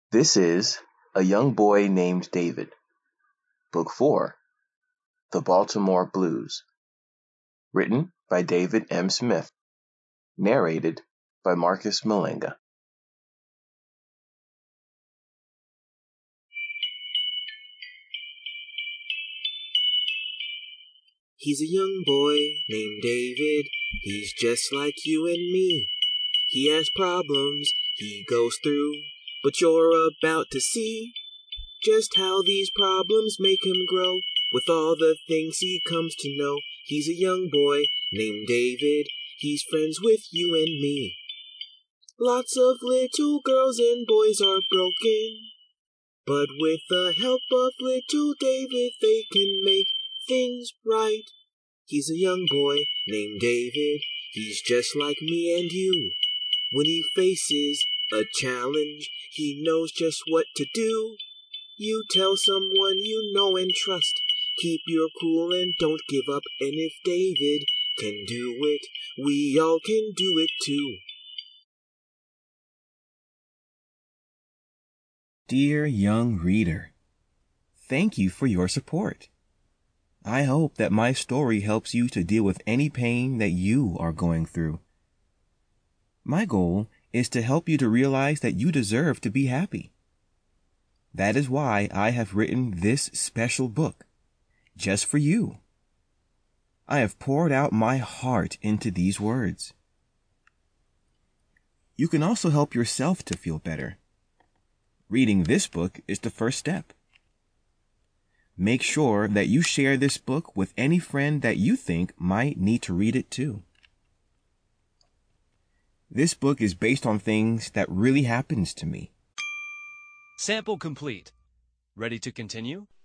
This is A Young Boy Named David, Book 4, The Baltimore Blues, written by David M. Smith, narrated by Marcus Malenga. He's a young boy named David, he's just like you and me. He has problems he goes through, but you're about to see just how these problems make him grow with all the things he comes to know. He's a young boy named David, he's friends with you and me. Lots of little girls and boys are broken, but with the help of little David they can make things right. He's a young boy named David, he's just like me and you. When he faces a challenge, he knows just what to do. You tell someone you know and trust, keep your cool and don't give up. And if David can do it, we all can do it too. Dear young reader, thank you for your support. I hope that my story helps you to deal with any pain that you are going through. My goal is to help you to realize that you deserve to be happy. That is why I have written this special book, just for you. I have poured out my heart into these words. You can also help yourself to feel better. Reading this book is the first step. Make sure that you share this book with any friend that you think might need to read it too. This book is based on things that really happens to me. Sample complete. Ready to continue?